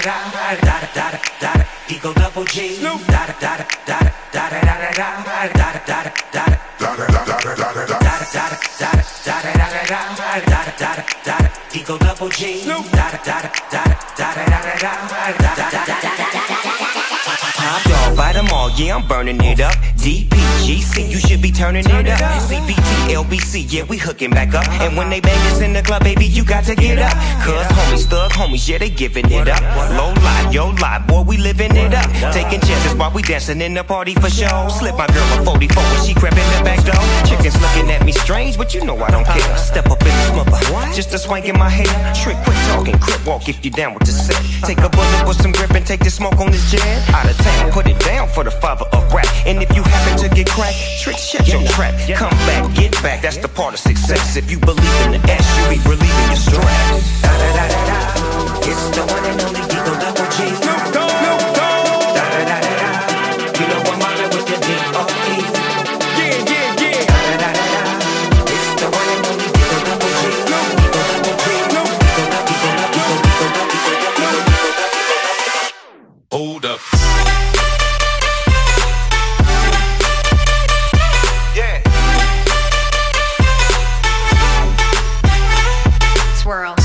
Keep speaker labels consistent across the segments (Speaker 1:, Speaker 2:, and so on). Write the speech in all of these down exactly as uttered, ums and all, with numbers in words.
Speaker 1: da da da da da Eagle Double G. Da da da da da da da da da da da da da Eagle Double G. Top dog, buy them all, yeah, I'm burning it up. D P G C, you should be turning it up. C P T, L B C, yeah, we hooking back up. And when they bang us in the club, baby, you got to get up. Cause homies, thug homies, yeah, they giving it up. Low lie, yo lie, boy, we living it up. Taking chances while we dancing in the party for show. Slip my girl a forty-four when she crept in the back door. Chickens looking at me strange, but you know I don't care. Step up in the smother, just a swank in my hair. Trick, quit talking, crip walk if you down with the set. Take a bullet with some grip and take the smoke on this jet. Out of town, put it down for the father of rap. And if you happen to get cracked, trick, shut your trap. Come back, get back, that's the part of success. If you believe in the S, you be relieving your stress. Da da da da da, it's the one and only Eagle Double G. Snoop Dogg, Snoop Dogg. Da da da da da, you know I'm mobbing with the D O E. Yeah, yeah, yeah. Da da da da da, it's the one and only Eagle Double G. Eagle Double G. Eagle Double, Eagle Double, Eagle Double, Eagle Double, Eagle Double.
Speaker 2: Hold up.
Speaker 3: Swirl.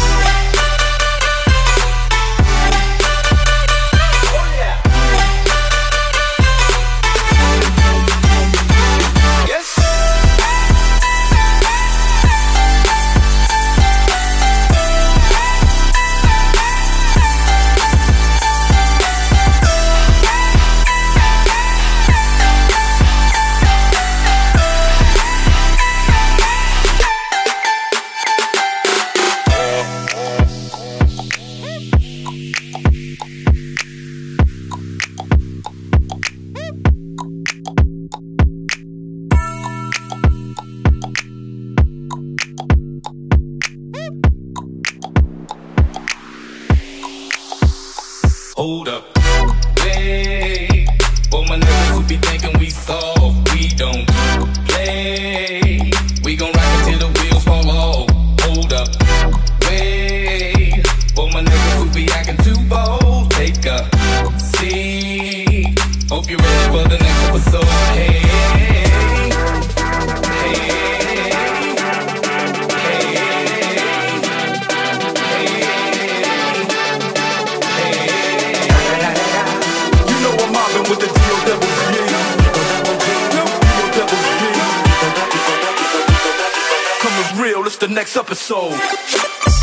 Speaker 2: Hold up, hey, for my niggas who be thinking we soft, we don't play. We gon' rock until the wheels fall off. Hold up, wait, for my niggas who be acting too bold, take a seat. Hope you're ready for the next episode. Hey, hey, hey.
Speaker 4: With the D O double G. Coming real, it's the next episode.